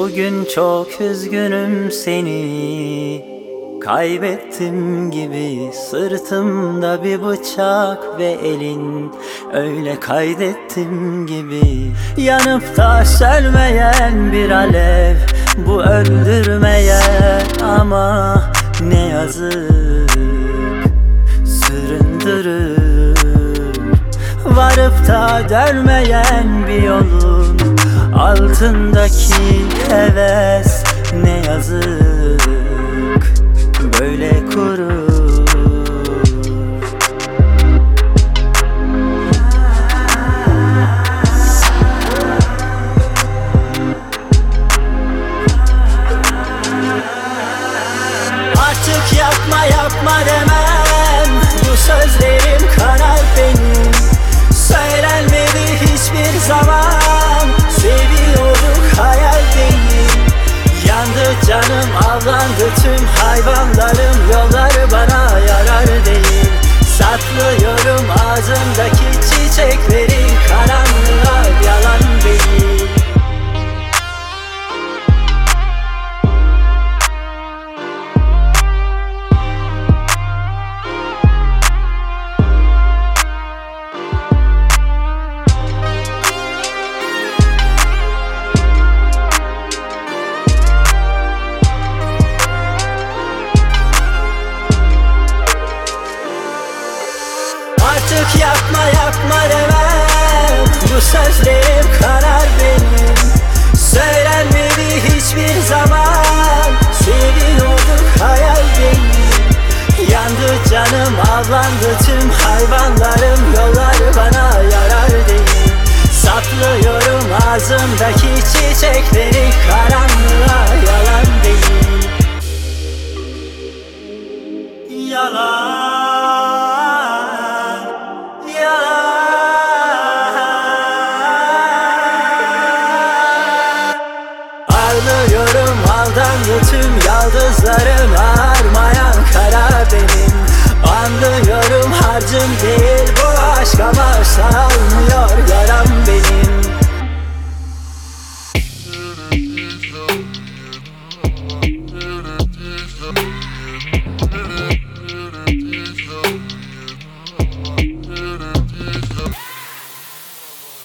Bugün çok üzgünüm, seni kaybettim gibi. Sırtımda bir bıçak ve elin, öyle kaydettim gibi. Yanıp da sönmeyen bir alev, bu öldürmeyen ama ne yazık süründürür. Varıp da dönmeyen bir yolun altındaki heves ne yazık böyle kurur. Artık yapma yapma demem, bu sözlerim karar benim. Söylenmedi hiçbir zaman, seviyorduk hayal değil. Yandı canım, avlandı tüm hayvanlarım, yolları bana yarar değil. Saklıyorum ağzımdaki çiçekleri, karanlığa yalan değil. Artık yapma yapma demem, bu sözlerim karar benim. Söylenmedi hiçbir zaman, seviyorduk hayal değil. Yandı canım, avlandı tüm hayvanlarım, yolları bana yarar değil. Saklıyorum ağzımdaki çiçekleri, karanlığa yalan değil. Yalan. Ağlıyorum, aldandı tüm yıldızlarım, ağarmayan kara benim. Anlıyorum harcım değil.